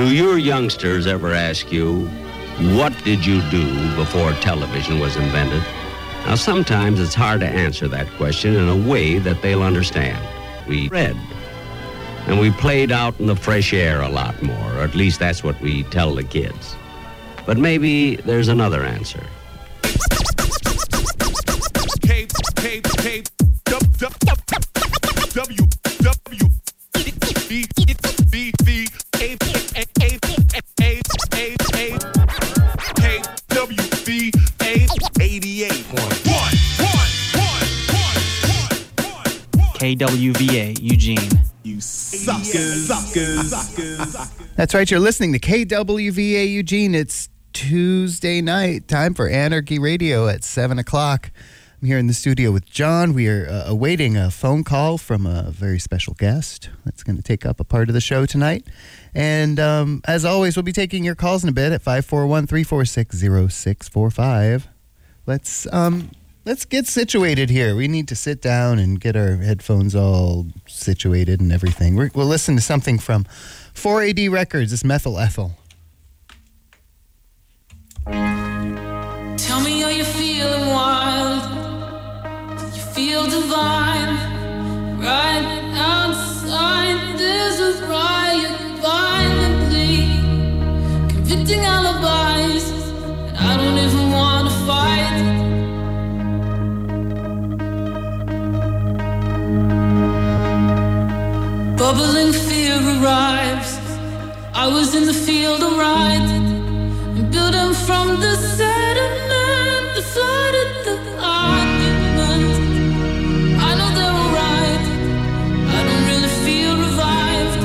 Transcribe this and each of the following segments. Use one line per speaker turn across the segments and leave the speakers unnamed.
Do your youngsters ever ask you, what did you do before television was invented? Now, sometimes it's hard to answer that question in a way that they'll understand. We read, and we played out in the fresh air a lot more, or at least that's what we tell the kids. But maybe there's another answer.
KWVA Eugene.
You suckers.
That's right, you're listening to KWVA Eugene. It's Tuesday night, time for Anarchy Radio at 7 o'clock. I'm here in the studio with John. We are awaiting a phone call from a very special guest that's going to take up a part of the show tonight. And as always, we'll be taking your calls in a bit at 541-346-0645. Let's get situated here. We need to sit down and get our headphones all situated and everything. We'll listen to something from 4AD Records, this Methyl Ethyl.
Tell me, are you feeling wild? Do you feel divine? Right outside, there's a riot violently, convicting alibis, and I don't even want to fight. Bubbling fear arrives. I was in the field of right, and building from the sediment that flooded the argument. I know they were right. I don't really feel revived.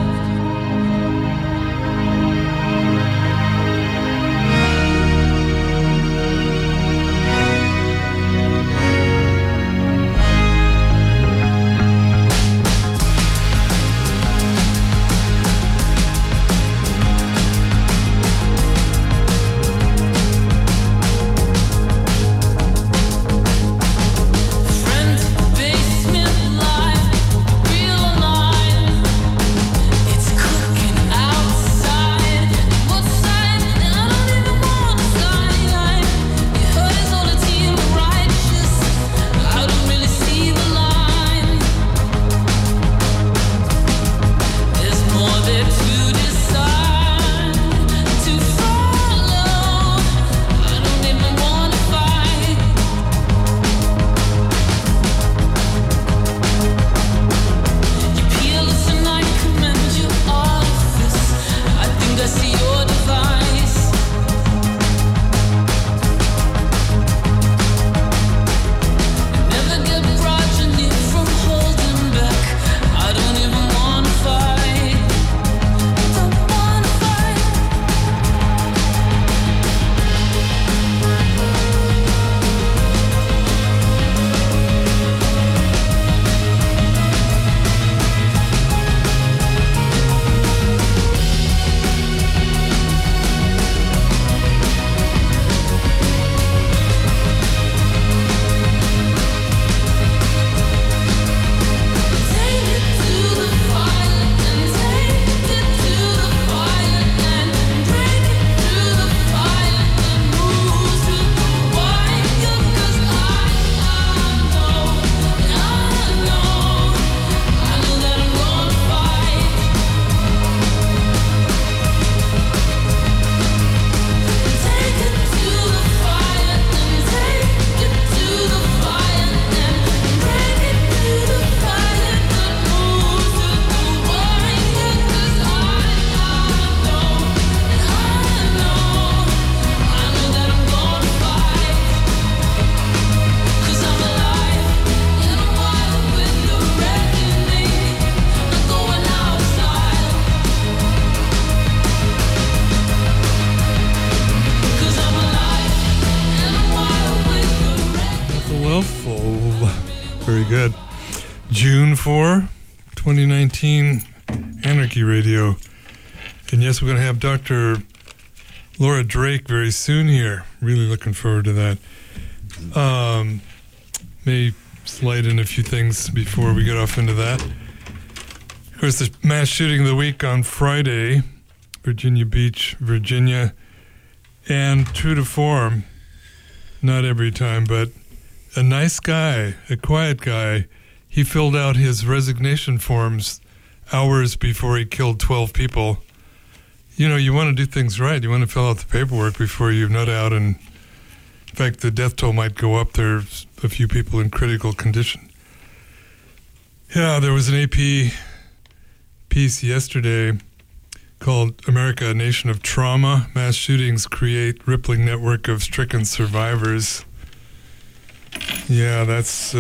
good. June 4, 2019, Anarchy Radio. And yes, we're going to have Dr. Laura Drake very soon here. Really looking forward to that. May slide in a few things before we get off into that. Of course, the mass shooting of the week on Friday, Virginia Beach, Virginia. And true to form, not every time, but a nice guy, a quiet guy, he filled out his resignation forms hours before he killed 12 people. You know, you want to do things right. You want to fill out the paperwork before you nut out. And in fact, the death toll might go up. There's a few people in critical condition. Yeah, there was an AP piece yesterday called America, a Nation of Trauma. Mass shootings create rippling network of stricken survivors. Yeah, that's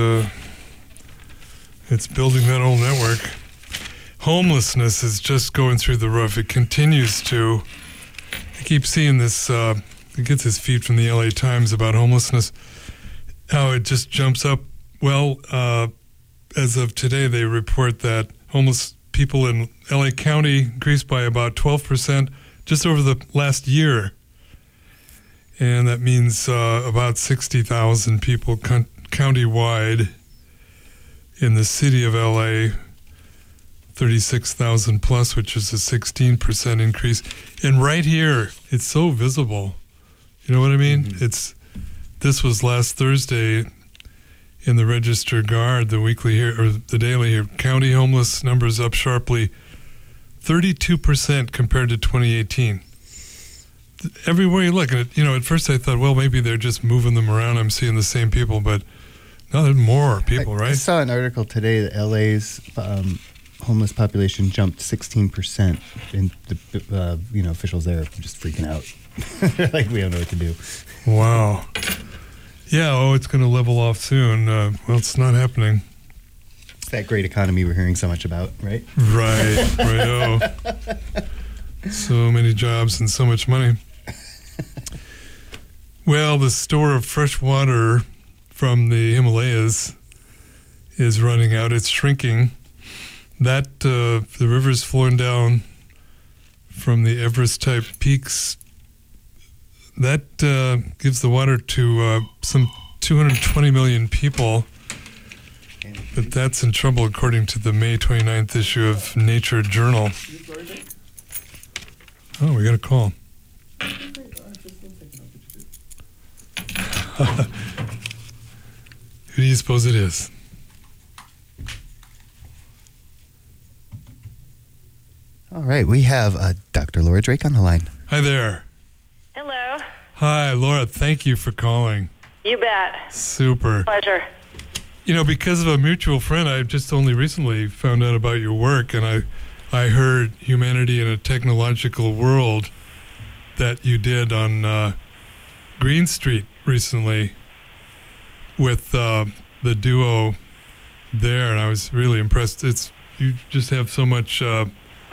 it's building that whole network. Homelessness is just going through the roof. It continues to. I keep seeing this. It gets his feed from the LA Times about homelessness, how it just jumps up. Well, as of today, they report that homeless people in LA County increased by about 12% just over the last year. And that means about 60,000 people county-wide. In the city of LA, 36,000 plus, which is a 16% increase. And right here, it's so visible. You know what I mean? Mm-hmm. This was last Thursday in the Register Guard, the weekly here, or the daily here. County homeless numbers up sharply, 32% compared to 2018. Everywhere you look, and at first I thought, well, maybe they're just moving them around. I'm seeing the same people, but no, there's more people, right?
I saw an article today that LA's homeless population jumped 16%, and the officials there are just freaking out. They're like, we don't know what to do.
Wow. Yeah, it's going to level off soon. Well, it's not happening.
It's that great economy we're hearing so much about, right?
Right, right. So many jobs and so much money. Well, the store of fresh water from the Himalayas is running out. It's shrinking. That the river's flowing down from the Everest-type peaks. That gives the water to some 220 million people. But that's in trouble, according to the May 29th issue of Nature Journal. Oh, we got a call. Who do you suppose it is?
All right, we have Dr. Laura Drake on the line.
Hi there.
Hello.
Hi, Laura. Thank you for calling.
You bet.
Super.
Pleasure.
Because of a mutual friend, I just only recently found out about your work, and I heard Humanity in a Technological World that you did on Green Street recently with the duo there, and I was really impressed. You just have so much of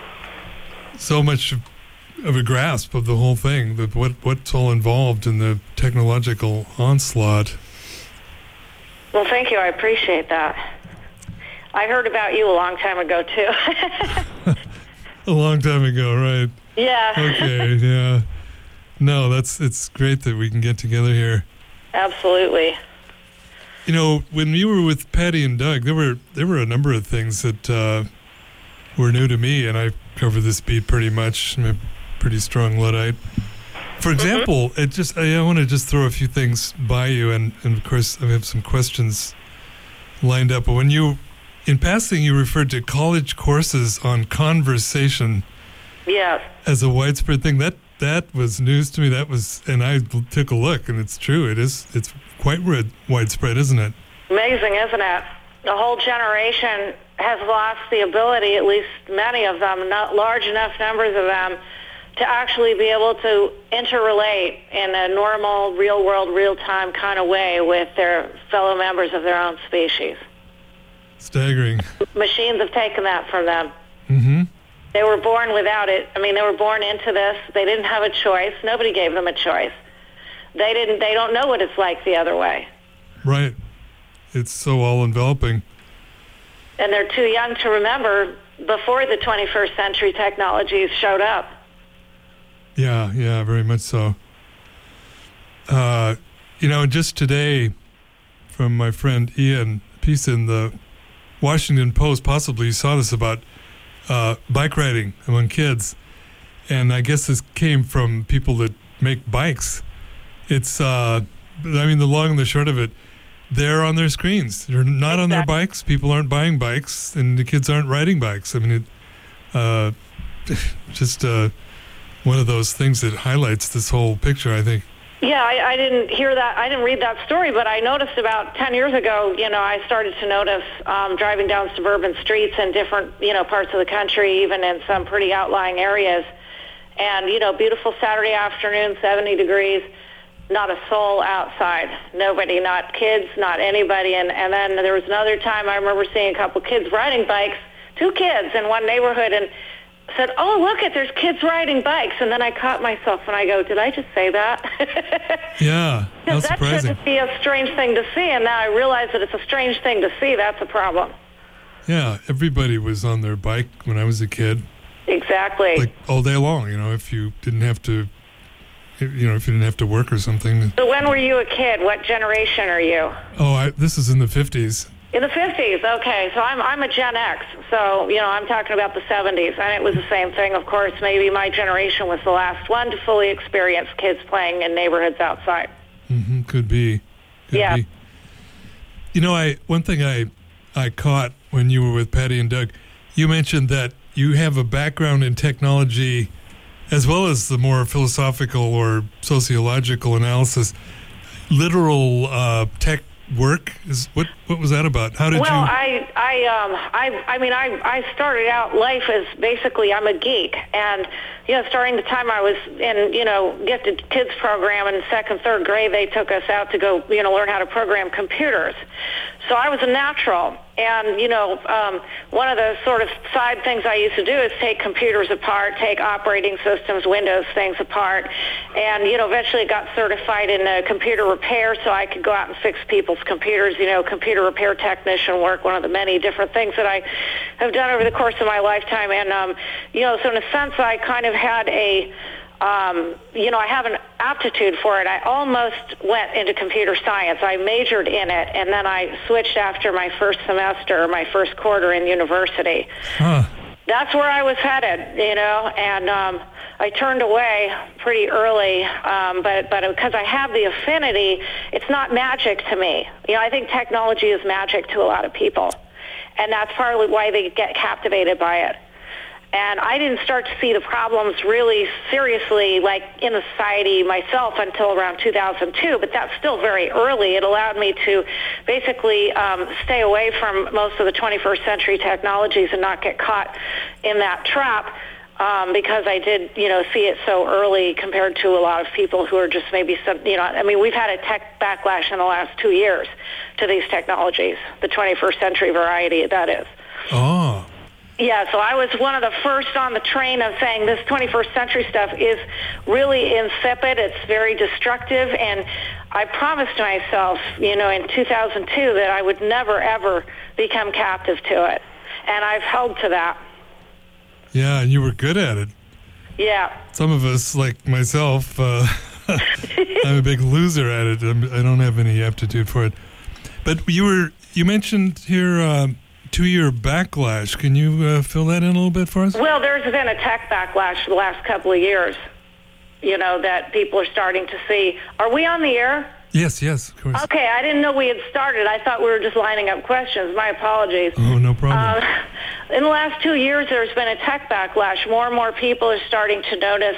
a grasp of the whole thing, what's all involved in the technological onslaught.
Well, thank you. I appreciate that. I heard about you a long time ago, too.
A long time ago, right?
Yeah.
Okay, yeah. No, it's great that we can get together here.
Absolutely.
When you were with Patty and Doug, there were a number of things that were new to me, and I cover this beat pretty much. I'm a pretty strong Luddite. For example, I want to just throw a few things by you, and of course I have some questions lined up. But when in passing, you referred to college courses on conversation as a widespread thing. That was news to me. And I took a look, and it's true. It's quite widespread, isn't it?
Amazing, isn't it? The whole generation has lost the ability, at least many of them, not large enough numbers of them, to actually be able to interrelate in a normal, real-world, real-time kind of way with their fellow members of their own species.
Staggering. Machines
have taken that from them.
Mm-hmm.
They were born without it. I mean, they were born into this. They didn't have a choice. Nobody gave them a choice. They don't know what it's like the other way.
Right. It's so all-enveloping.
And they're too young to remember before the 21st century technologies showed up.
Yeah, very much so. Just today, from my friend Ian, a piece in the Washington Post, possibly you saw this, about bike riding among kids. And I guess this came from people that make bikes. It's, I mean, the long and the short of it, they're on their screens. They're not on their bikes. People aren't buying bikes, and the kids aren't riding bikes. I mean, just one of those things that highlights this whole picture, I think.
Yeah, I didn't hear that. I didn't read that story, but I noticed about 10 years ago, I started to notice driving down suburban streets in different, parts of the country, even in some pretty outlying areas. And, beautiful Saturday afternoon, 70 degrees, not a soul outside. Nobody, not kids, not anybody. And then there was another time I remember seeing a couple kids riding bikes, 2 kids in one neighborhood, and said, "Oh, look there's kids riding bikes." And then I caught myself and I go, did I just say that?
Yeah, that's surprising.
That shouldn't be a strange thing to see, and now I realize that it's a strange thing to see. That's a problem.
Yeah, everybody was on their bike when I was a kid.
Exactly.
Like all day long, if you didn't have to, if you didn't have to work or something.
So when were you a kid? What generation are you?
Oh, this is in the 50s.
In the 50s, okay. So I'm a Gen X, so, I'm talking about the 70s, and it was the same thing, of course. Maybe my generation was the last one to fully experience kids playing in neighborhoods outside.
Mm-hmm. Could be.
Yeah.
One thing I caught when you were with Patty and Doug, you mentioned that you have a background in technology as well as the more philosophical or sociological analysis. Literal tech work is what was that about? How did you?
I started out life as basically I'm a geek, and starting the time I was in gifted kids program in 2nd, 3rd grade, they took us out to go learn how to program computers. So I was a natural, and one of the sort of side things I used to do is take computers apart, take operating systems, Windows things apart, and eventually got certified in computer repair, so I could go out and fix people's computers. Computer repair technician work, one of the many different things that I have done over the course of my lifetime, and so in a sense, I kind of had a I have an aptitude for it. I almost went into computer science. I majored in it, and then I switched after my first semester, my first quarter in university.
Huh.
That's where I was headed, and I turned away pretty early, but because I have the affinity, it's not magic to me. I think technology is magic to a lot of people, and that's partly why they get captivated by it. And I didn't start to see the problems really seriously, like in the society myself, until around 2002. But that's still very early. It allowed me to basically stay away from most of the 21st century technologies and not get caught in that trap because I did, see it so early compared to a lot of people who are just maybe some, we've had a tech backlash in the last 2 years to these technologies, the 21st century variety, that is.
Oh.
Yeah, so I was one of the first on the train of saying this 21st century stuff is really insipid. It's very destructive, and I promised myself, in 2002 that I would never, ever become captive to it, and I've held to that.
Yeah, and you were good at it.
Yeah.
Some of us, like myself, I'm a big loser at it. I don't have any aptitude for it. But you mentioned here 2-year backlash. Can you fill that in a little bit for us?
Well, there's been a tech backlash the last couple of years, that people are starting to see. Are we on the air?
Yes, of course.
Okay, I didn't know we had started. I thought we were just lining up questions. My apologies.
Oh, no problem.
In the last 2 years, there's been a tech backlash. More and more people are starting to notice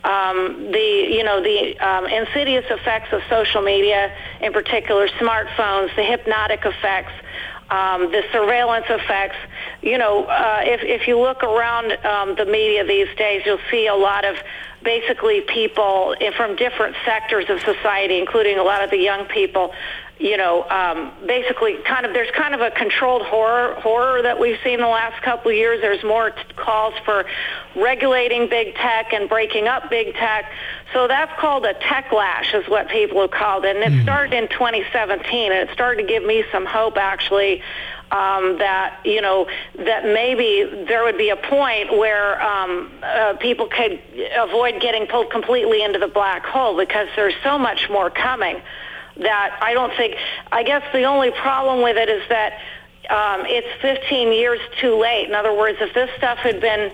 the insidious effects of social media, in particular smartphones, the hypnotic effects, the surveillance effects. If you look around the media these days, you'll see a lot of basically people from different sectors of society, including a lot of the young people, basically there's kind of a controlled horror that we've seen the last couple of years. There's more calls for regulating big tech and breaking up big tech. So that's called a techlash is what people have called it. And it started in 2017, and it started to give me some hope, actually, that maybe there would be a point where people could avoid getting pulled completely into the black hole, because there's so much more coming that I guess the only problem with it is that it's 15 years too late. In other words, if this stuff had been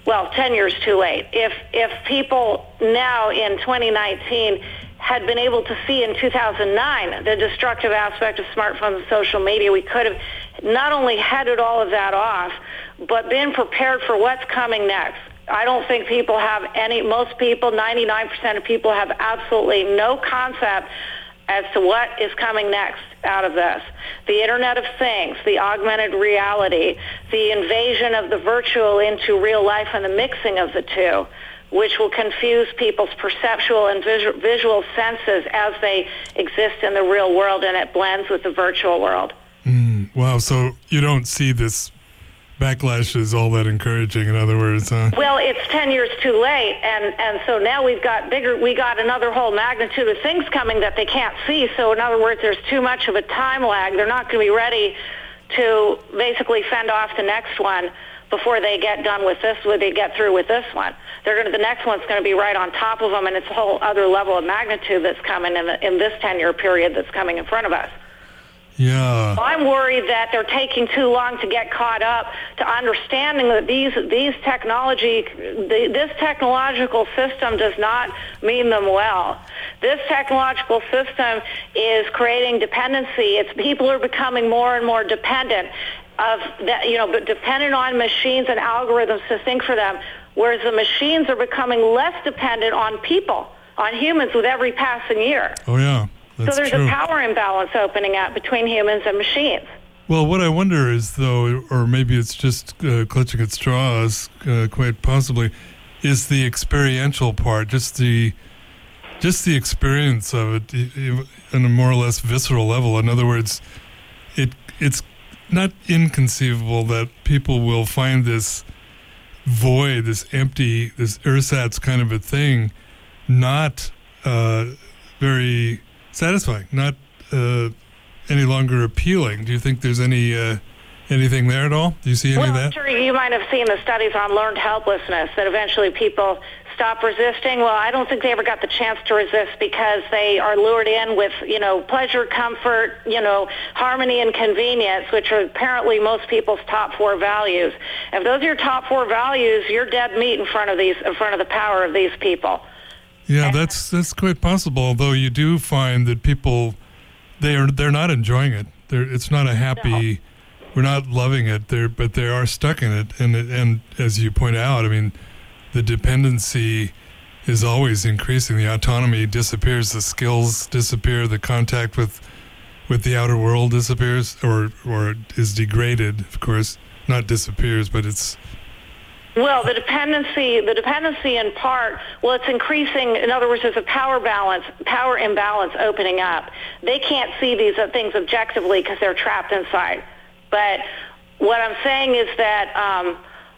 well, 10 years too late. If people now in 2019 had been able to see in 2009 the destructive aspect of smartphones and social media, we could have not only headed all of that off, but been prepared for what's coming next. I don't think people have most people, 99% of people have absolutely no concept as to what is coming next out of this. The Internet of Things, the augmented reality, the invasion of the virtual into real life and the mixing of the two, which will confuse people's perceptual and visual senses as they exist in the real world, and it blends with the virtual world.
Wow, so you don't see this backlash as all that encouraging, in other words, huh?
Well, it's 10 years too late, and so now we got another whole magnitude of things coming that they can't see. So in other words, there's too much of a time lag. They're not going to be ready to basically fend off the next one before they get done with this, when they get through with this one. The next one's going to be right on top of them, and it's a whole other level of magnitude that's coming in this 10-year period that's coming in front of us.
Yeah.
I'm worried that they're taking too long to get caught up to understanding that this technological system does not mean them well. This technological system is creating dependency. People are becoming more and more dependent but dependent on machines and algorithms to think for them, whereas the machines are becoming less dependent on people, on humans with every passing year.
Oh, yeah. That's
so there's
true.
a power imbalance opening up between humans and machines.
Well, what I wonder is, though, or maybe it's just clutching at straws, quite possibly, is the experiential part, just the experience of it on a more or less visceral level. In other words, it's not inconceivable that people will find this void, this empty, this ersatz kind of a thing, not very satisfying, not any longer appealing. Do you think there's anything there at all? Do you see any of that?
I'm sure you might have seen the studies on learned helplessness, that eventually people stop resisting. Well, I don't think they ever got the chance to resist because they are lured in with, pleasure, comfort, harmony and convenience, which are apparently most people's top 4 values. If those are your top 4 values, you're dead meat in front of the power of these people.
Yeah, that's quite possible. Although you do find that people, they're not enjoying it. It's not a happy. No. We're not loving it. But they are stuck in it. And as you point out, I mean, the dependency is always increasing. The autonomy disappears. The skills disappear. The contact with the outer world disappears, or is degraded. Of course, not disappears, but it's.
Well, the dependency in part, it's increasing. In other words, there's a power imbalance opening up. They can't see these things objectively because they're trapped inside. But what I'm saying is that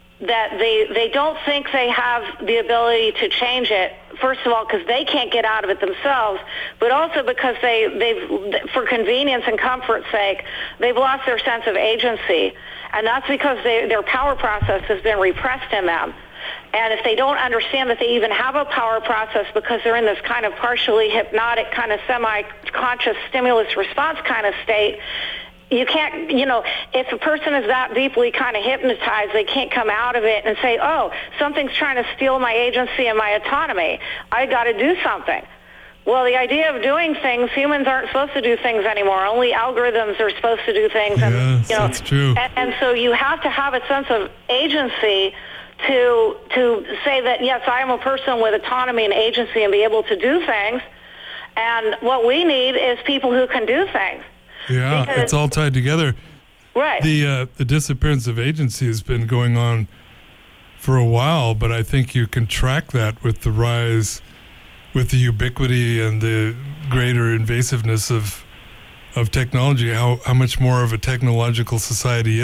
they don't think they have the ability to change it. First of all, because they can't get out of it themselves, but also because they've, for convenience and comfort's sake, they've lost their sense of agency. And that's because their power process has been repressed in them. And if they don't understand that they even have a power process because they're in this kind of partially hypnotic, kind of semi-conscious stimulus response kind of state, you can't, if a person is that deeply kind of hypnotized, they can't come out of it and say, oh, something's trying to steal my agency and my autonomy. I got to do something. Well, the idea of doing things, humans aren't supposed to do things anymore. Only algorithms are supposed to do things.
Yes, that's true.
And so you have to have a sense of agency to say that, yes, I am a person with autonomy and agency and be able to do things. And what we need is people who can do things.
Yeah, because it's all tied together.
Right.
The disappearance of agency has been going on for a while, but I think you can track that with the rise, with the ubiquity and the greater invasiveness of technology. How much more of a technological society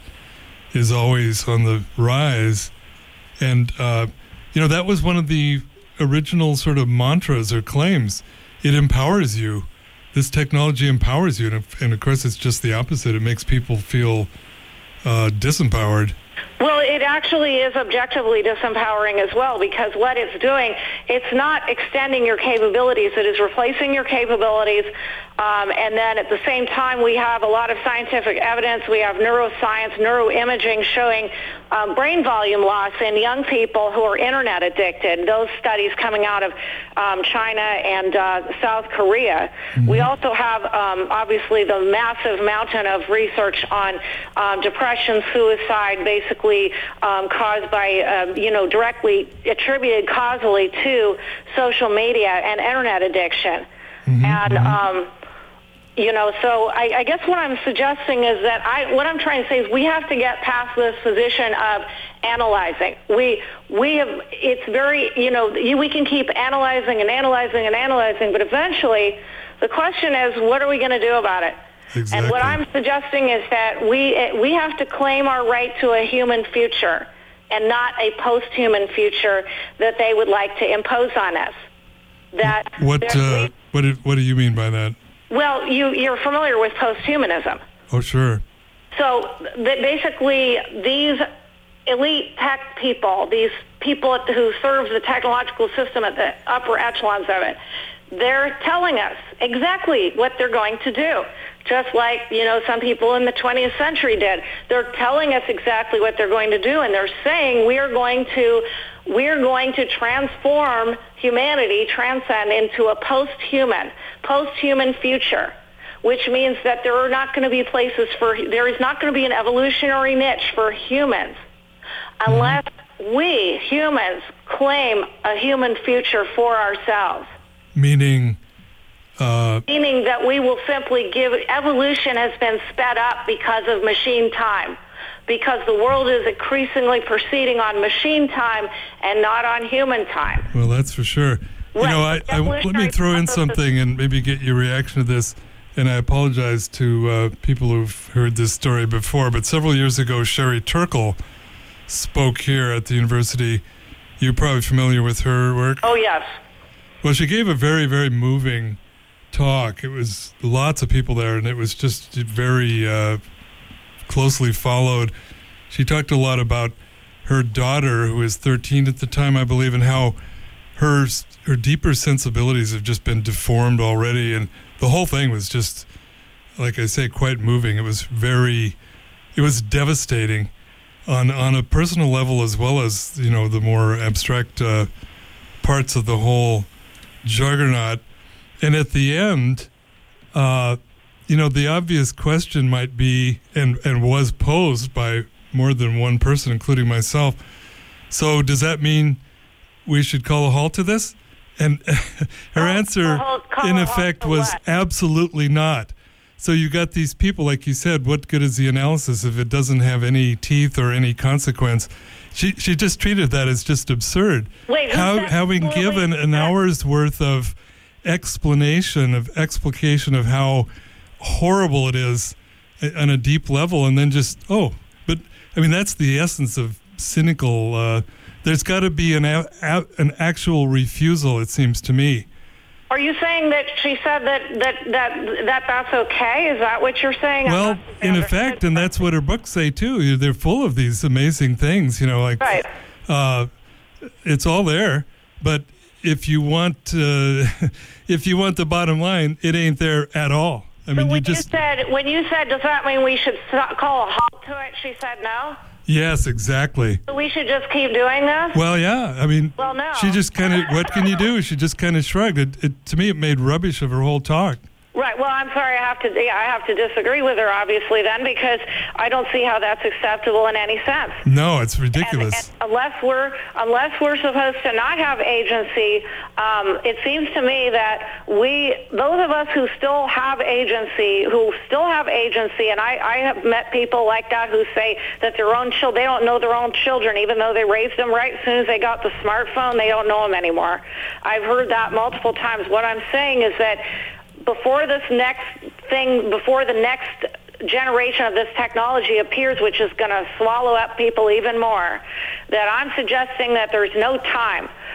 is always on the rise. And, that was one of the original sort of mantras or claims. It empowers you. This technology empowers you, and of course it's just the opposite. It makes people feel disempowered.
Well, it actually is objectively disempowering as well, because what it's doing, it's not extending your capabilities, it is replacing your capabilities, and then at the same time we have a lot of scientific evidence. We have neuroscience, neuroimaging showing brain volume loss in young people who are internet addicted. Those studies coming out of China and South Korea. Mm-hmm. We also have obviously the massive mountain of research on depression, suicide, basically caused by, directly attributed causally to social media and internet addiction. Mm-hmm. And, so I guess what I'm suggesting is that what I'm trying to say is we have to get past this position of analyzing. We have, it's very, we can keep analyzing and analyzing and analyzing, but eventually the question is, what are we going to do about it? Exactly. And what I'm suggesting is that we have to claim our right to a human future and not a post-human future that they would like to impose on us.
What do you mean by that?
Well, you're familiar with post-humanism.
Oh, sure.
So basically, these elite tech people, these people who serve the technological system at the upper echelons of it, they're telling us exactly what they're going to do, just like, some people in the 20th century did. They're telling us exactly what they're going to do, and they're saying we're going to transform humanity, transcend into a post-human future, which means that there is not going to be an evolutionary niche for humans unless we humans claim a human future for ourselves.
Meaning
that we will simply evolution has been sped up because of machine time, because the world is increasingly proceeding on machine time and not on human time.
Well, that's for sure.
Right.
Let me throw in something and maybe get your reaction to this. And I apologize to people who've heard this story before, but several years ago, Sherry Turkle spoke here at the university. You're probably familiar with her work?
Oh, yes.
Well, she gave a very, very moving talk. It was lots of people there, and it was just very closely followed. She talked a lot about her daughter, who was 13 at the time, I believe, and how her deeper sensibilities have just been deformed already. And the whole thing was just, like I say, quite moving. It was devastating on a personal level as well as, the more abstract parts of the whole juggernaut. And at the end, the obvious question might be, and was posed by more than one person, including myself. So does that mean we should call a halt to this? And her answer, in effect, was absolutely not. So you got these people, like you said, what good is the analysis if it doesn't have any teeth or any consequence? She just treated that as just absurd.
Wait,
having given an hour's worth of explication of how horrible it is on a deep level, and then just, that's the essence of cynical. There's got to be an actual refusal, it seems to me.
Are you saying that she said that's okay? Is that what you're saying?
Well, in effect, and that's what her books say too. They're full of these amazing things,
Right.
It's all there, but if you want the bottom line, it ain't there at all.
When you said, does that mean we should call a halt to it? She said no.
Yes, exactly.
So we should just keep doing this?
Well, yeah.
Well, no.
She just kind of, what can you do? She just kind of shrugged. To me, it made rubbish of her whole talk.
Right. Well, I'm sorry. I have to disagree with her, obviously, then, because I don't see how that's acceptable in any sense.
No, it's ridiculous.
And unless we're supposed to not have agency, it seems to me that those of us who still have agency, and I have met people like that who say that they don't know their own children, even though they raised them right as soon as they got the smartphone, they don't know them anymore. I've heard that multiple times. What I'm saying is that before the next generation of this technology appears, which is going to swallow up people even more, that I'm suggesting that there's no time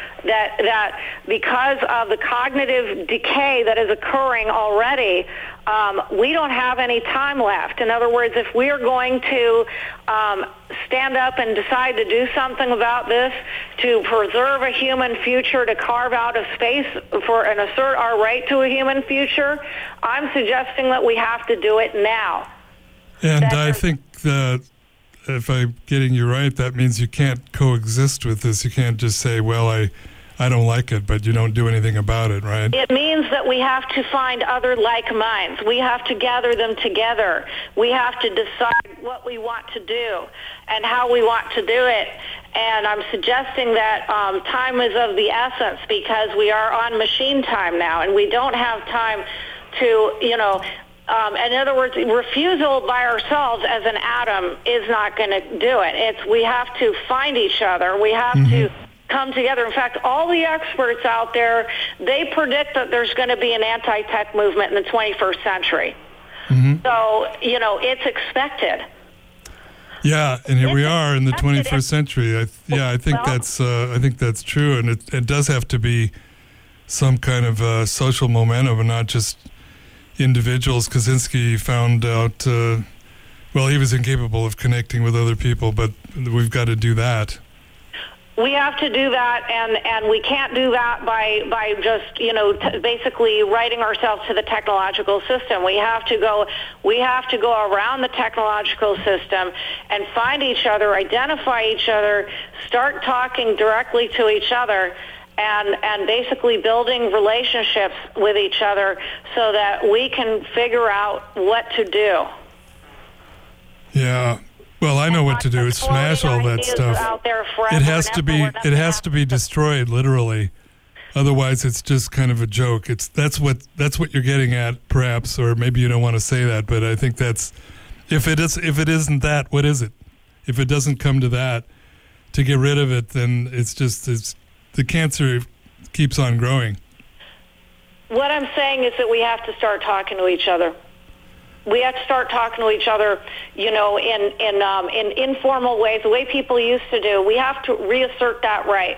that because of the cognitive decay that is occurring already, we don't have any time left. In other words, if we are going to stand up and decide to do something about this, to preserve a human future, to carve out a space for and assert our right to a human future, I'm suggesting that we have to do it now.
And I think that if I'm getting you right, that means you can't coexist with this. You can't just say, well, I don't like it, but you don't do anything about it, right?
It means that we have to find other like minds. We have to gather them together. We have to decide what we want to do and how we want to do it. And I'm suggesting that time is of the essence because we are on machine time now, and we don't have time to, in other words, refusal by ourselves as an atom is not going to do it. We have to find each other. We have to come together. In fact, all the experts out there, they predict that there's going to be an anti-tech movement in the 21st century. So, it's expected.
Yeah, and here we are in the 21st century. I think that's true, and it does have to be some kind of social momentum and not just individuals. Kaczynski found out, he was incapable of connecting with other people, but we've got to do that.
We have to do that, and we can't do that by just, basically writing ourselves to the technological system. We have to go around the technological system and find each other, identify each other, start talking directly to each other, and basically building relationships with each other so that we can figure out what to do.
Yeah. Well, I know what to do. Smash all that stuff. It has to be destroyed, literally. Otherwise, it's just kind of a joke. That's what you're getting at, perhaps, or maybe you don't want to say that, but I think that's if it isn't that, what is it? If it doesn't come to that, to get rid of it, then it's the cancer keeps on growing.
What I'm saying is that we have to start talking to each other. We have to start talking to each other, in informal ways, the way people used to do. We have to reassert that right.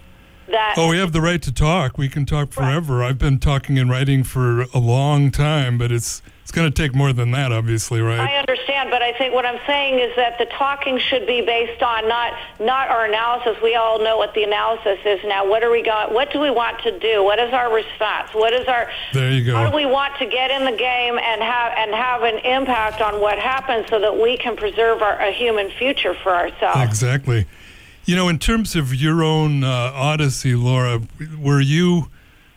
We have the right to talk. We can talk forever. Right. I've been talking and writing for a long time, but it's going to take more than that, obviously, right?
I understand, but I think what I'm saying is that the talking should be based on not our analysis. We all know what the analysis is now. What do we want to do? What is our response?
There you go.
How do we want to get in the game and have an impact on what happens so that we can preserve a human future for ourselves?
Exactly. In terms of your own odyssey, Laura, were you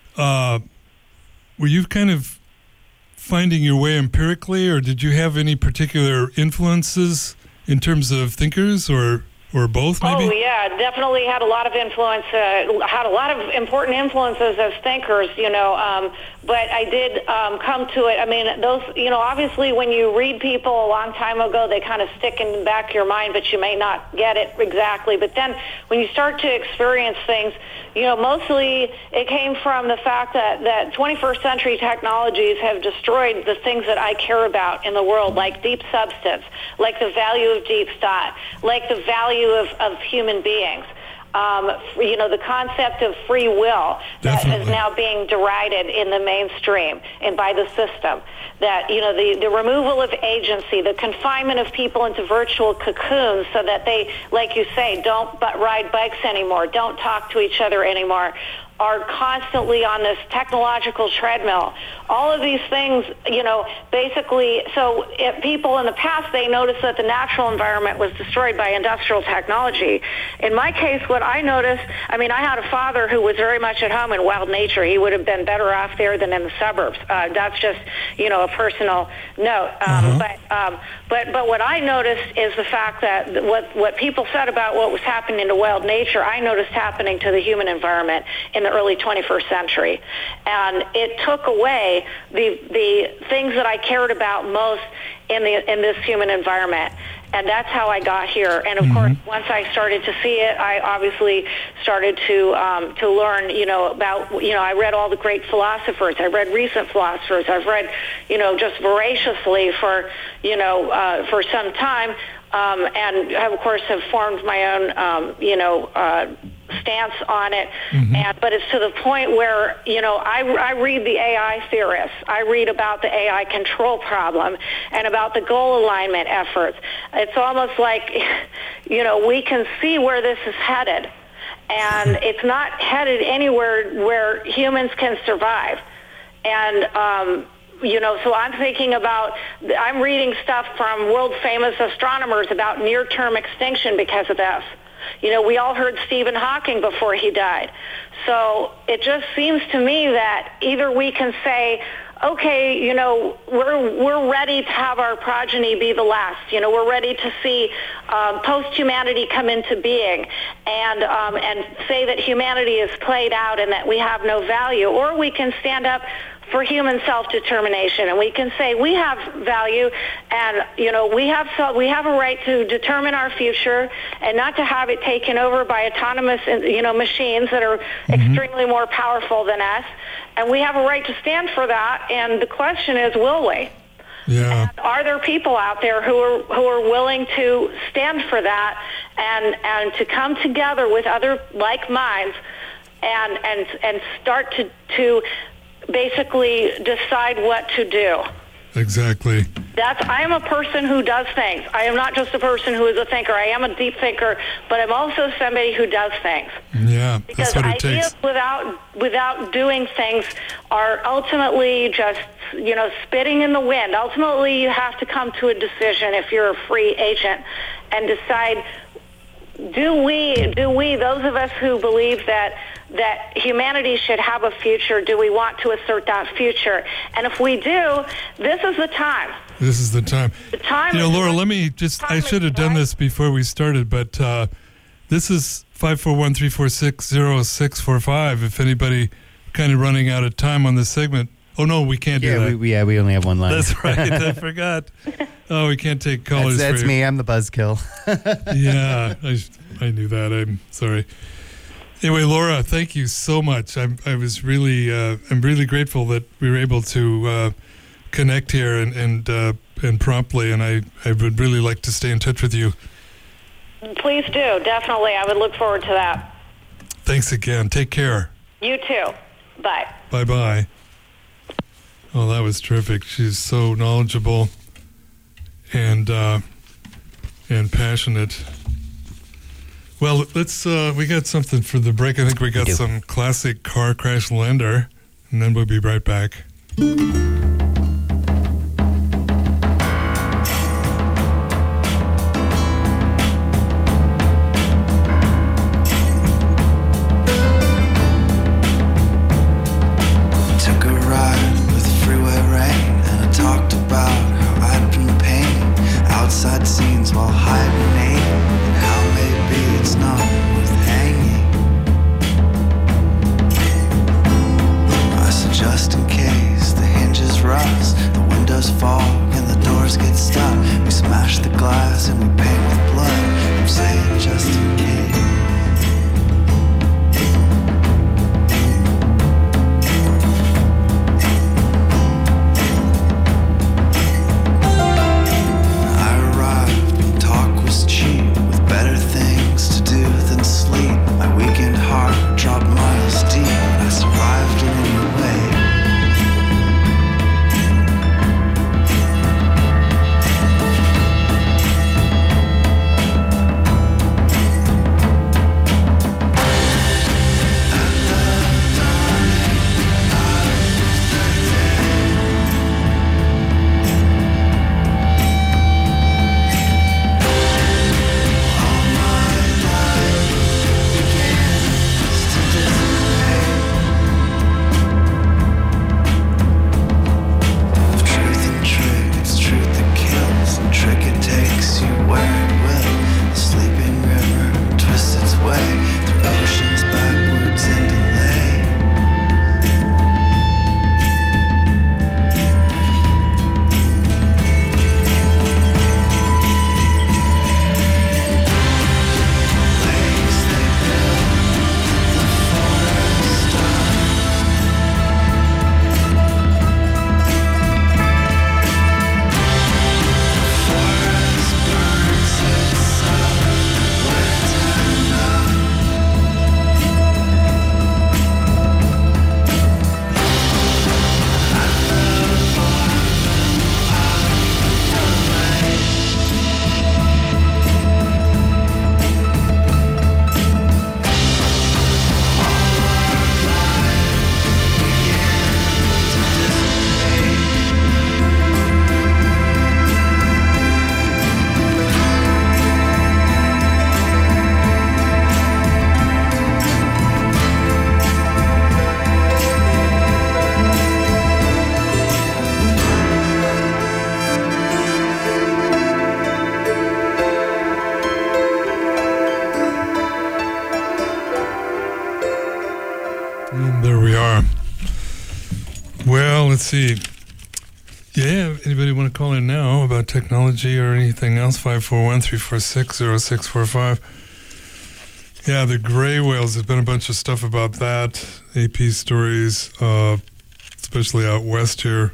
kind of finding your way empirically, or did you have any particular influences in terms of thinkers, or both, maybe?
Oh, yeah, definitely had a lot of influence, had a lot of important influences as thinkers, but I did come to it. I mean, those, obviously when you read people a long time ago, they kind of stick in the back of your mind, but you may not get it exactly. But then when you start to experience things, mostly it came from the fact that 21st century technologies have destroyed the things that I care about in the world, like deep substance, like the value of deep thought, like the value of human beings. The concept of free will that is now being derided in the mainstream and by the system. That, the removal of agency, the confinement of people into virtual cocoons so that they, like you say, don't ride bikes anymore, don't talk to each other anymore, are constantly on this technological treadmill. All of these things, basically, so if people in the past, they noticed that the natural environment was destroyed by industrial technology. In my case, what I noticed, I had a father who was very much at home in wild nature. He would have been better off there than in the suburbs. That's just, a personal note. But what I noticed is the fact that what people said about what was happening to wild nature, I noticed happening to the human environment in the early 21st century. And it took away the things that I cared about most in this human environment. And that's how I got here. And of course, once I started to see it, I obviously started to learn, about, I read all the great philosophers. I read recent philosophers. I've read, just voraciously for some time. and of course have formed my own, stance on it. But it's to the point where, I read the AI theorists. I read about the AI control problem and about the goal alignment efforts. It's almost like, we can see where this is headed. And it's not headed anywhere where humans can survive. And, so I'm thinking about, I'm reading stuff from world-famous astronomers about near-term extinction because of this. We all heard Stephen Hawking before he died. So it just seems to me that either we can say, okay, we're ready to have our progeny be the last. We're ready to see post-humanity come into being and say that humanity is played out and that we have no value. Or we can stand up for human self-determination, and we can say we have value, and we have a right to determine our future, and not to have it taken over by autonomous machines that are extremely more powerful than us, and we have a right to stand for that. And the question is, will we?
Yeah.
And are there people out there who are willing to stand for that and to come together with other like minds and start to basically decide what to do?
Exactly.
I am a person who does things. I am not just a person who is a thinker. I am a deep thinker, but I'm also somebody who does things.
Yeah,
because
that's what it
ideas
takes.
without doing things are ultimately just, spitting in the wind. Ultimately, you have to come to a decision if you're a free agent and decide, do we, those of us who believe that humanity should have a future, do we want to assert that future? And if we do, this is the time.
This is the time.
The time
Laura, let me just, I should have done this before we started, but this is 541-346-0645. If anybody kind of running out of time on this segment. Oh, no, we can't do that.
We only have one line.
That's right. I forgot. Oh, we can't take callers.
That's me. I'm the buzzkill.
Yeah, I knew that. I'm sorry. Anyway, Laura, thank you so much. I'm really grateful that we were able to connect here and promptly, and I would really like to stay in touch with you.
Please do, definitely. I would look forward to that.
Thanks again. Take care.
You too. Bye.
Bye-bye. Oh, that was terrific. She's so knowledgeable and passionate. Well, let's. We got something for the break. I think we got some classic Car Crash Lander, and then we'll be right back.
Took a ride with freeway rain, and I talked about how I'd been painting outside scenes while hibernating, and how maybe it's not worth hanging. I said just in case the hinges rust, the windows fog and the doors get stuck, we smash the glass and we paint with blood. I'm saying just in case.
there we are. Well, let's see. Yeah, anybody want to call in now about technology or anything else? 541-346-0645. Yeah, the gray whales, there's been a bunch of stuff about that. AP stories, especially out west here.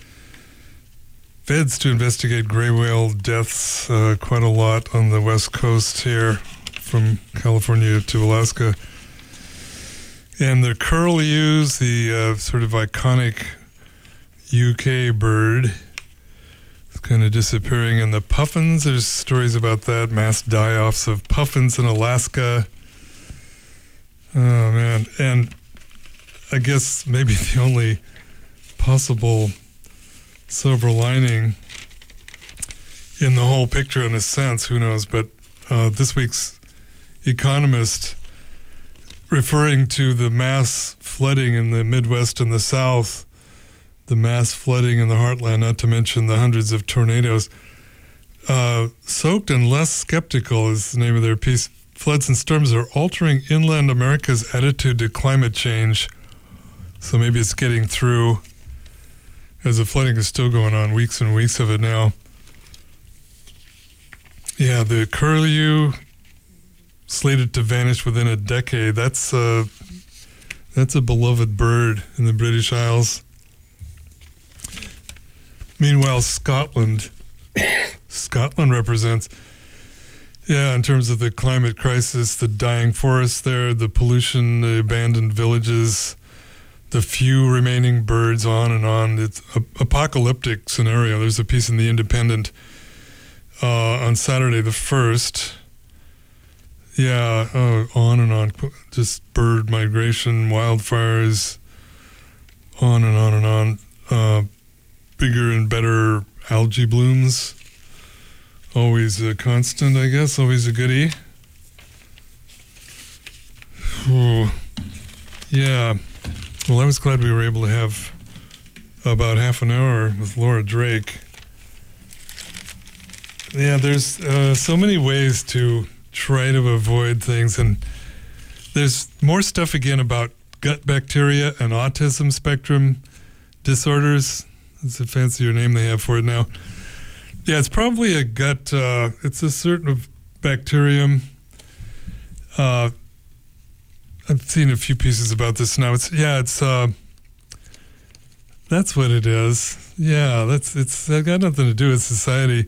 Feds to investigate gray whale deaths quite a lot on the west coast here from California to Alaska. And the curlews, the sort of iconic UK bird, is kind of disappearing. And the puffins, there's stories about that, mass die-offs of puffins in Alaska. Oh, man. And I guess maybe the only possible silver lining in the whole picture, in a sense, who knows, but this week's Economist, referring to the mass flooding in the Midwest and the South, the mass flooding in the heartland, not to mention the hundreds of tornadoes, Soaked and Less Skeptical is the name of their piece. Floods and storms are altering inland America's attitude to climate change. So maybe it's getting through, as the flooding is still going on, weeks and weeks of it now. Yeah, the curlew slated to vanish within a decade. That's a beloved bird in the British Isles. Meanwhile, Scotland represents, in terms of the climate crisis, the dying forests there, the pollution, the abandoned villages, the few remaining birds, on and on. It's an apocalyptic scenario. There's a piece in The Independent on Saturday the 1st. On and on. Just bird migration, wildfires, on and on and on. Bigger and better algae blooms. Always a constant, I guess. Always a goodie. Ooh. Yeah. Well, I was glad we were able to have about half an hour with Laura Drake. Yeah, there's so many ways to try to avoid things, and there's more stuff again about gut bacteria and autism spectrum disorders. It's a fancier name they have for it now. Yeah, it's probably a gut, it's a certain bacterium. I've seen a few pieces about this now. It's that's what it is. Yeah, it's got nothing to do with society.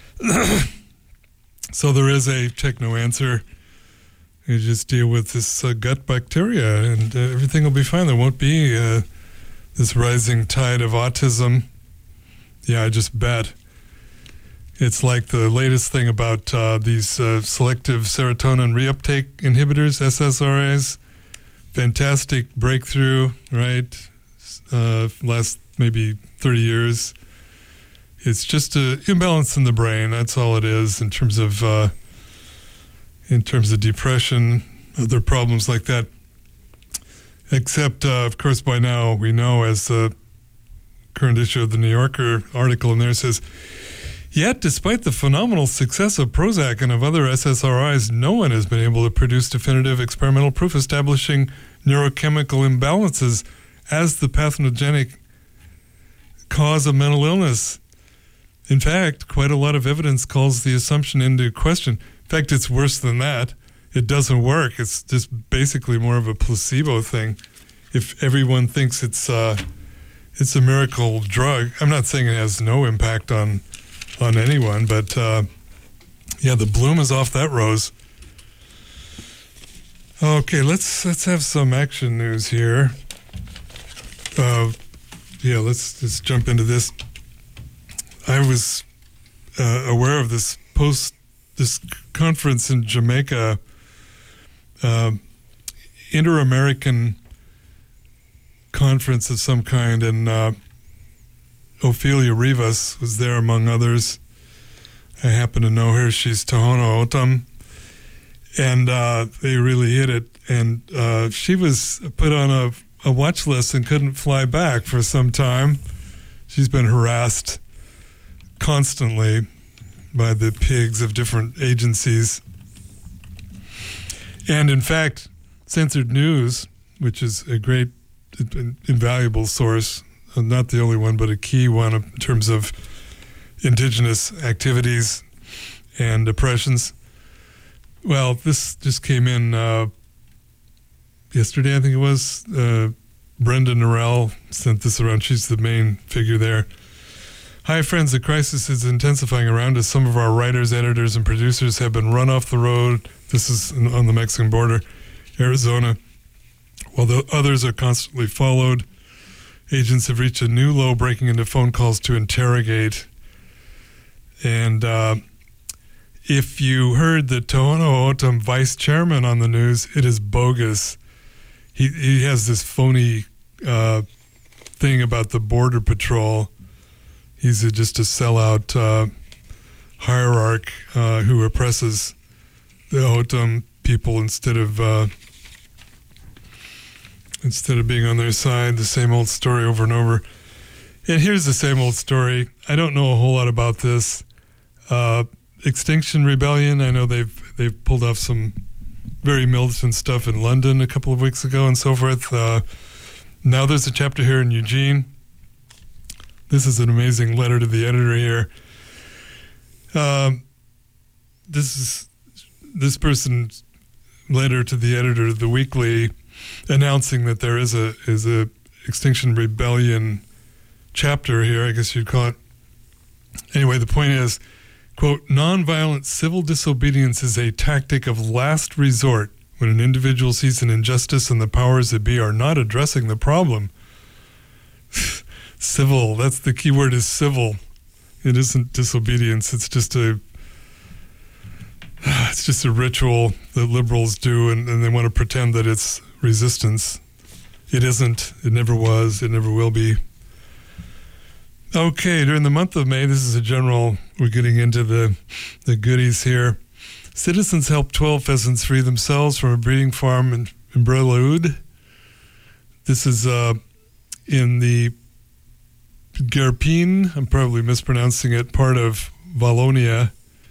So there is a techno answer. You just deal with this gut bacteria, and everything will be fine. There won't be this rising tide of autism. Yeah, I just bet. It's like the latest thing about these selective serotonin reuptake inhibitors, SSRIs. Fantastic breakthrough, right? Last maybe 30 years. It's just an imbalance in the brain. That's all it is in terms of depression, other problems like that. Except, of course, by now we know, as the current issue of the New Yorker article in there says, yet despite the phenomenal success of Prozac and of other SSRIs, no one has been able to produce definitive experimental proof establishing neurochemical imbalances as the pathogenic cause of mental illness. In fact, quite a lot of evidence calls the assumption into question. In fact, it's worse than that. It doesn't work. It's just basically more of a placebo thing. If everyone thinks it's a miracle drug, I'm not saying it has no impact on anyone, but the bloom is off that rose. Okay, let's have some action news here. Let's jump into this. I was aware of this conference in Jamaica, Inter-American conference of some kind, and Ophelia Rivas was there among others. I happen to know her. She's Tohono O'odham, and they really hit it. And she was put on a watch list and couldn't fly back for some time. She's been harassed constantly by the pigs of different agencies. And in fact, Censored News, which is a great an invaluable source, not the only one, but a key one in terms of indigenous activities and oppressions. Well, this just came in yesterday, I think it was. Brenda Norell sent this around. She's the main figure there. Hi, friends. The crisis is intensifying around us. Some of our writers, editors, and producers have been run off the road. This is on the Mexican border, Arizona. While the others are constantly followed, agents have reached a new low, breaking into phone calls to interrogate. And if you heard the Tohono O'odham vice chairman on the news, it is bogus. He has this phony thing about the Border Patrol. He's just a sellout hierarch who oppresses the O'odham people instead of being on their side. The same old story over and over. And here's the same old story. I don't know a whole lot about this. Extinction Rebellion, I know they've pulled off some very militant stuff in London a couple of weeks ago and so forth. Now there's a chapter here in Eugene. This is an amazing letter to the editor here. This person's letter to the editor of the Weekly announcing that there is a Extinction Rebellion chapter here, I guess you'd call it. Anyway, the point is, quote, nonviolent civil disobedience is a tactic of last resort when an individual sees an injustice and the powers that be are not addressing the problem. Civil, that's the key word, is civil. It isn't disobedience. It's just a ritual that liberals do, and they want to pretend that it's resistance. It isn't. It never was. It never will be. Okay, during the month of May, this is a general, we're getting into the goodies here. Citizens helped 12 pheasants free themselves from a breeding farm in Brelaud. This is in the Garpin, I'm probably mispronouncing it, part of Wallonia.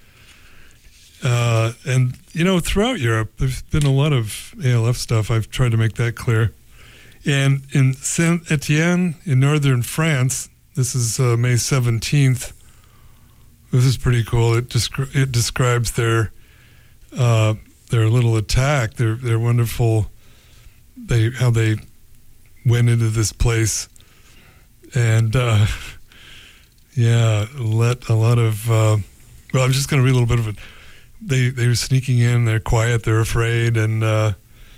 And, throughout Europe, there's been a lot of ALF stuff. I've tried to make that clear. And in Saint-Étienne, in northern France, this is May 17th. This is pretty cool. It describes their little attack. Their wonderful. How they went into this place, and let a lot of. I'm just going to read a little bit of it. They were sneaking in. They're quiet. They're afraid, and.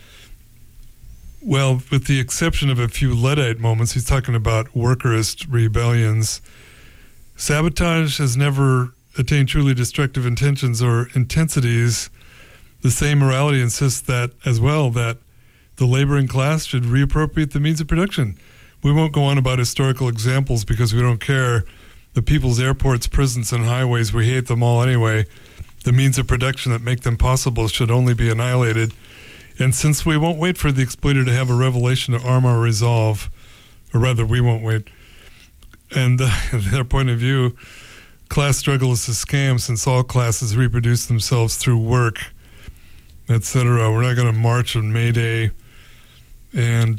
Well, with the exception of a few Luddite moments, he's talking about workerist rebellions. Sabotage has never attained truly destructive intentions or intensities. The same morality insists that, as well, that the laboring class should reappropriate the means of production. We won't go on about historical examples because we don't care. The people's airports, prisons, and highways, we hate them all anyway. The means of production that make them possible should only be annihilated. And since we won't wait for the exploiter to have a revelation to arm our resolve, or rather, we won't wait. And their point of view, class struggle is a scam since all classes reproduce themselves through work, etc. We're not going to march on May Day. And,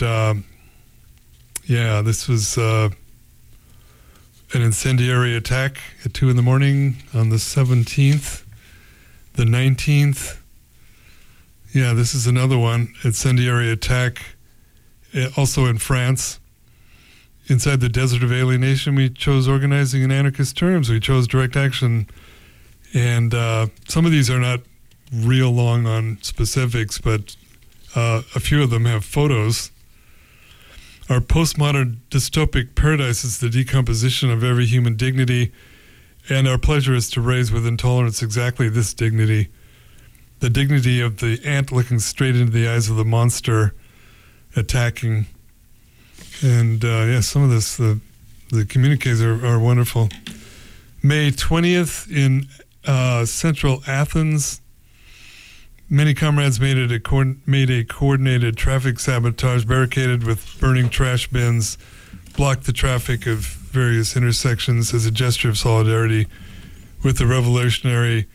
this was an incendiary attack at 2 a.m. on the 17th, the 19th. Yeah, this is another one, incendiary attack, also in France. Inside the desert of alienation, we chose organizing in anarchist terms. We chose direct action. And some of these are not real long on specifics, but a few of them have photos. Our postmodern dystopic paradise is the decomposition of every human dignity, and our pleasure is to raise with intolerance exactly this dignity. The dignity of the ant looking straight into the eyes of the monster attacking. And some of this, the communiques are wonderful. May 20th in central Athens, many comrades made a coordinated traffic sabotage, barricaded with burning trash bins, blocked the traffic of various intersections as a gesture of solidarity with the revolutionary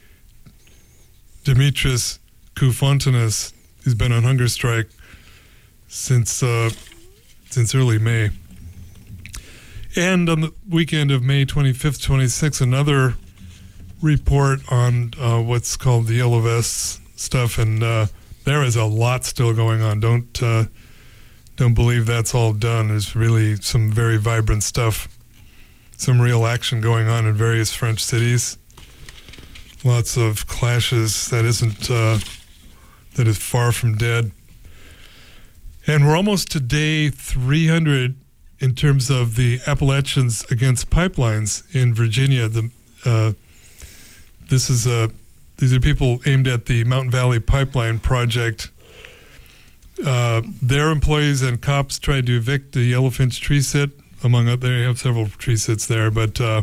Dimitris Koufontanis. He's been on hunger strike since since early May. And on the weekend of May 25th, 26th, another report on what's called the Yellow Vests stuff, and there is a lot still going on. Don't believe that's all done. There's really some very vibrant stuff, some real action going on in various French cities. Lots of clashes that is far from dead. And we're almost to day 300 in terms of the Appalachians Against Pipelines in Virginia. These are people aimed at the Mountain Valley Pipeline Project. Their employees and cops tried to evict the Yellowfinch tree sit, among others. They have several tree sits there, but and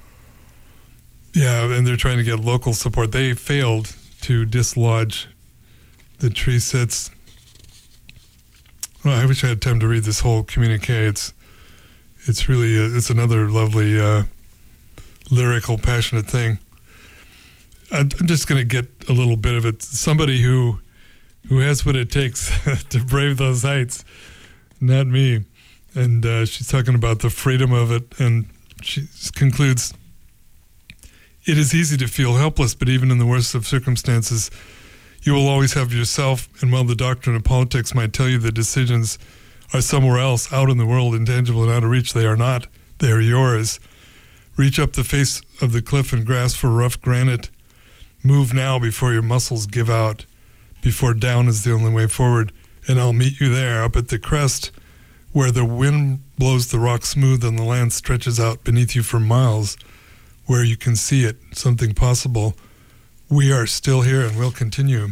they're trying to get local support. They failed to dislodge the tree sits. Well, I wish I had time to read this whole communique. It's really it's another lovely lyrical, passionate thing. I'm just going to get a little bit of it. Somebody who has what it takes to brave those heights, not me. And she's talking about the freedom of it, and she concludes, "It is easy to feel helpless, but even in the worst of circumstances, you will always have yourself, and while the doctrine of politics might tell you the decisions are somewhere else, out in the world, intangible and out of reach, they are not. They are yours. Reach up the face of the cliff and grasp for rough granite. Move now before your muscles give out, before down is the only way forward, and I'll meet you there, up at the crest, where the wind blows the rock smooth and the land stretches out beneath you for miles, where you can see it, something possible. We are still here and will continue."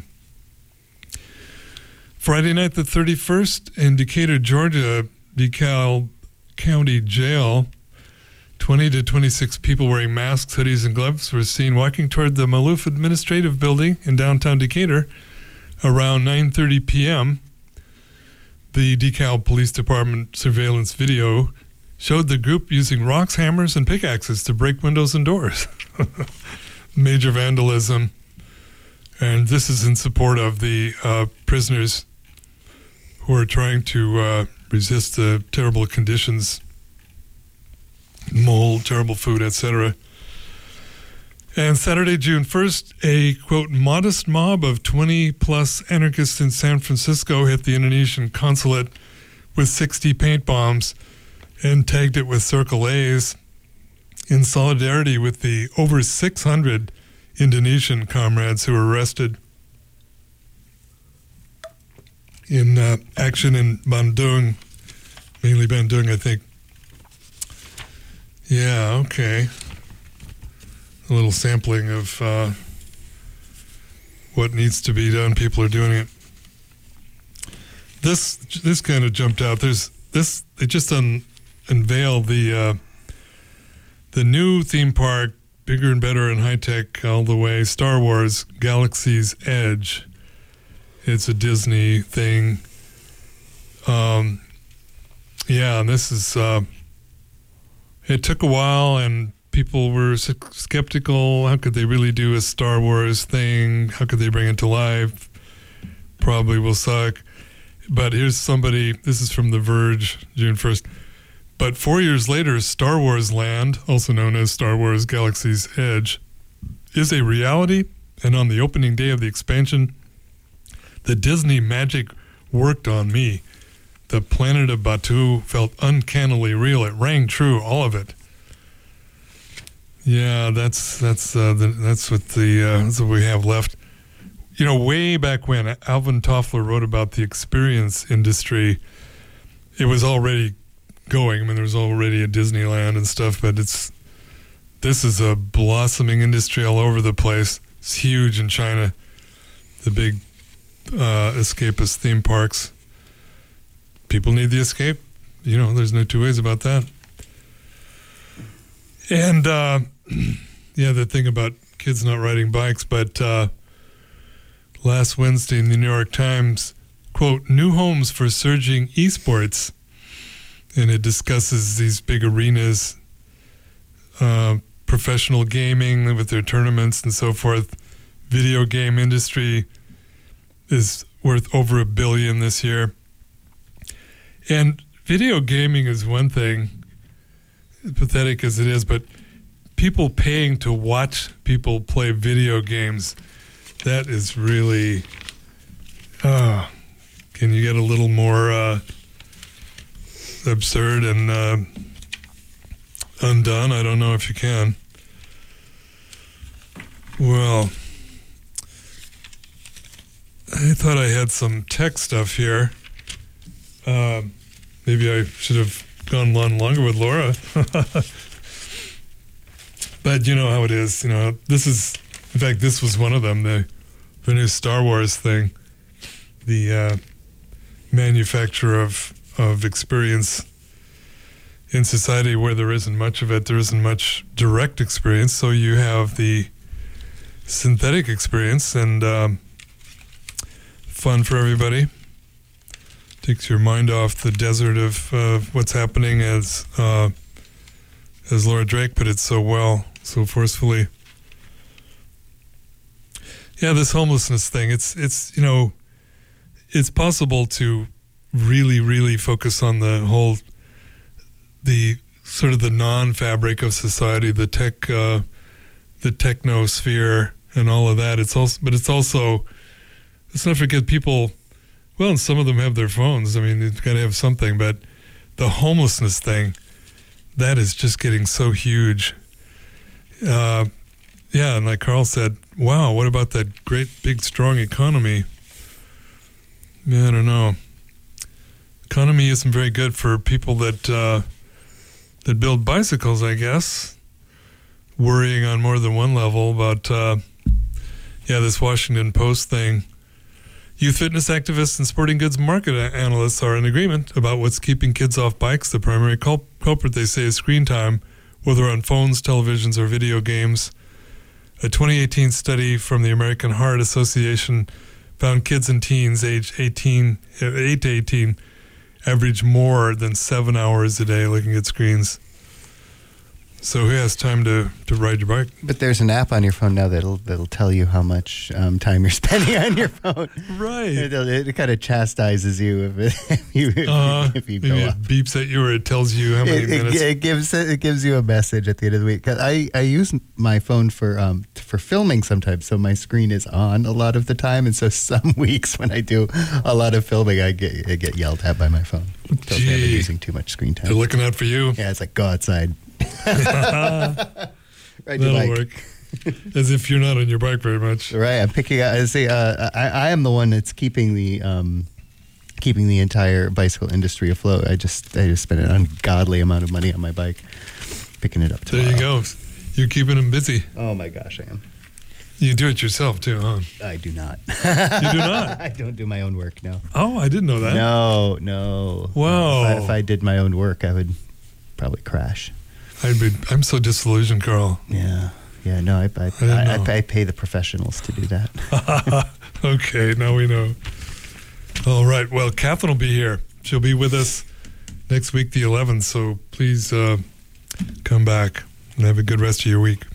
Friday night the 31st in Decatur, Georgia, DeKalb County Jail, 20 to 26 people wearing masks, hoodies, and gloves were seen walking toward the Maloof Administrative Building in downtown Decatur around 9:30 p.m. The DeKalb Police Department surveillance video showed the group using rocks, hammers, and pickaxes to break windows and doors. Major vandalism. And this is in support of the prisoners who are trying to resist the terrible conditions, mold, terrible food, etc. And Saturday, June 1st, a, quote, modest mob of 20-plus anarchists in San Francisco hit the Indonesian consulate with 60 paint bombs and tagged it with Circle A's in solidarity with the over 600 Indonesian comrades who were arrested in action in Bandung, mainly Bandung, I think. Yeah, okay. A little sampling of what needs to be done. People are doing it. This kind of jumped out. They just unveiled the new theme park, bigger and better and high tech all the way. Star Wars: Galaxy's Edge. It's a Disney thing. And this is. It took a while, and people were skeptical. How could they really do a Star Wars thing? How could they bring it to life? Probably will suck. But here's somebody, this is from The Verge, June 1st. But 4 years later, Star Wars Land, also known as Star Wars Galaxy's Edge, is a reality. And on the opening day of the expansion, the Disney magic worked on me. The planet of Batuu felt uncannily real. It rang true, all of it. Yeah, that's what we have left. You know, way back when Alvin Toffler wrote about the experience industry, it was already going. I mean, there was already a Disneyland and stuff, but this is a blossoming industry all over the place. It's huge in China. The big escapist theme parks. People need the escape. You know, there's no two ways about that. And, the thing about kids not riding bikes, but last Wednesday in the New York Times, quote, new homes for surging esports. And it discusses these big arenas, professional gaming with their tournaments and so forth. Video game industry is worth over $1 billion this year. And video gaming is one thing, pathetic as it is, but people paying to watch people play video games, that is really, can you get a little more absurd and undone? I don't know if you can. Well, I thought I had some tech stuff here. Maybe I should have gone on longer with Laura. But you know how it is. You know, this was one of them, the new Star Wars thing. The manufacture of experience in society where there isn't much of it. There isn't much direct experience. So you have the synthetic experience and fun for everybody. Takes your mind off the desert of what's happening, as Laura Drake put it so well, so forcefully. Yeah, this homelessness thing. It's you know, it's possible to really, really focus on the sort of the non-fabric of society, the technosphere and all of that. It's also let's not forget people. Well, and some of them have their phones. I mean, you've got to have something. But the homelessness thing, that is just getting so huge. Yeah, and like Carl said, wow, what about that great, big, strong economy? Yeah, I don't know. Economy isn't very good for people that build bicycles, I guess. Worrying on more than one level about, this Washington Post thing. Youth fitness activists and sporting goods market analysts are in agreement about what's keeping kids off bikes. The primary culprit, they say, is screen time, whether on phones, televisions, or video games. A 2018 study from the American Heart Association found kids and teens aged 8 to 18 average more than 7 hours a day looking at screens. So who has time to ride your bike?
But there's an app on your phone now that'll tell you how much time you're spending on your phone.
Right.
It kind of chastises you if you go
off.
It
beeps at you or it tells you how many minutes.
It gives you a message at the end of the week. 'Cause I use my phone for filming sometimes, so my screen is on a lot of the time, and so some weeks when I do a lot of filming, I get yelled at by my phone. Tells me I've been using too much screen time.
They're looking out for you.
Yeah, it's like, go outside.
That'll work. As if you're not on your bike very much.
Right. I'm picking out. I am the one that's keeping the entire bicycle industry afloat. I just spend an ungodly amount of money on my bike, picking it up tomorrow.
There you go. You're keeping them busy.
Oh my gosh, I am.
You do it yourself too, huh?
I do not.
You do not?
I don't do my own work, no.
Oh, I didn't know that.
No.
Wow.
If I did my own work, I would probably crash.
I'm so disillusioned, Carl.
Yeah. No, I pay the professionals to do that.
Okay, now we know. All right. Well, Catherine will be here. She'll be with us next week, the 11th. So please come back and have a good rest of your week.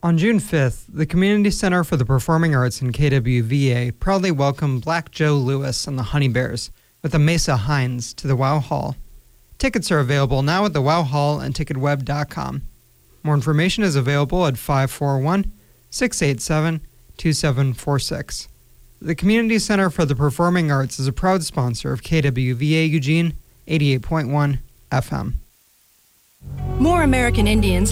On June 5th, the Community Center for the Performing Arts in KWVA proudly welcomed Black Joe Lewis and the Honey Bears with the Mesa Hines to the WOW Hall. Tickets are available now at the WOW Hall and ticketweb.com. More information is available at 541-687-2746. The Community Center for the Performing Arts is a proud sponsor of KWVA Eugene 88.1 FM.
More American Indians